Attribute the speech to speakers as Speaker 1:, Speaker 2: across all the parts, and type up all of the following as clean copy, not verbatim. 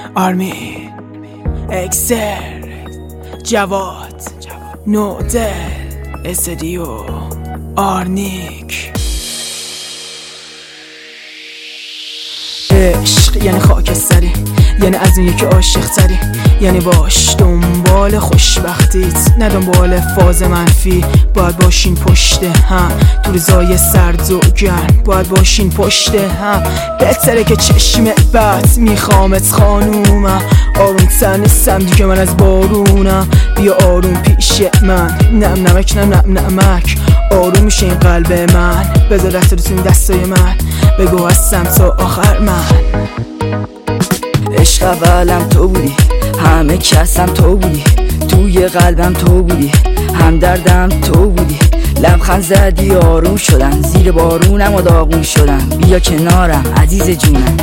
Speaker 1: آرمی اکسر جواد نودل استودیو آرنیک. عشق یعنی خاکستری، یعنی از این یکی عاشق تری، یعنی باش دنبال خوشبختیت نه دنبال فاز منفی. باید باشین پشت هم تو روزای سرد و گرم، باید باشین پشت هم. بهتره که چشم بد میخوامت خانومم، آروم تر نیستم دیگه من از بارونم. بیا آروم پیش من، نم نمک نم نم نمک، آروم میشه این قلب من. بذار دست رو توی دستای من، بگو هستم تا آخر من.
Speaker 2: عشق اولم تو بودی، همه کسم تو بودی، توی قلبم تو بودی، همدردم تو بودی. لبخند زدی آروم شدم، زیر بارونم و داغون شدم. بیا کنارم عزیز جونم.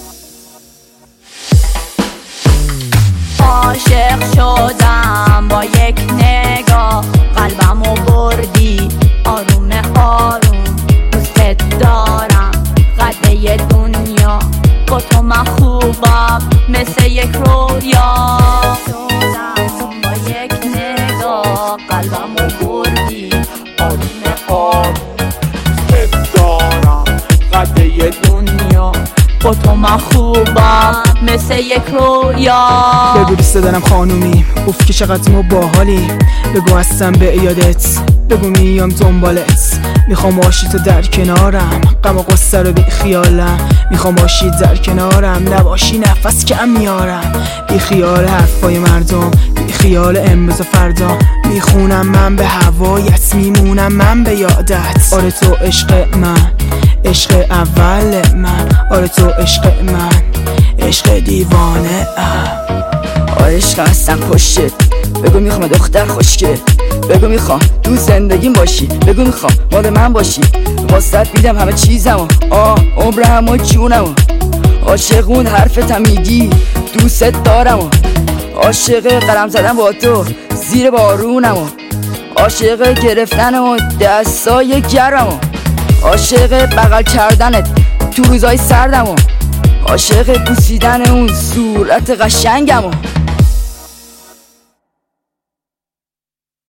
Speaker 3: عاشق شدم با یک نگاه، قلبمو بردی آروم آروم. دوستت دارم قده دنیا، با تو من خوبم مثل یک رویا. شدم با یک نگاه، قلبمو بردی آروم آروم. دوستت دارم قده دنیا، با تو من خوبم مثل یک رویا.
Speaker 1: بگو دوست دارم خانومی، اوف که چقدر ما باحالی. بگو هستم به یادت، بگو میام دنبالت. میخوام باشی تو در کنارم، غم و غصه رو بی خیالم. میخوام باشی در کنارم، نباشی نفس کم میارم. بی خیال حرفای مردم، بی خیال امروز و فردا. میخونم من به هوایت، میمونم من به یادت. آره تو عشق من، عشق اول من. آره تو عشق من، عشق دیوانه ام.
Speaker 2: عشق هستم پشتت، بگو میخوام دختر خوشگل. بگو میخوام تو زندگیم باشی، بگو میخوام مال من باشی. واسط میدم همه چیزمو، عمرم و جونمو. عاشقون حرفتم میگی، دوست دارمو. عاشق قلم زدم با تو زیر بارونمو. عاشق گرفتن و دستای گرمو. عاشق بغل کردنت تو روزای سردمو. عاشق بوسیدن اون صورت قشنگمو.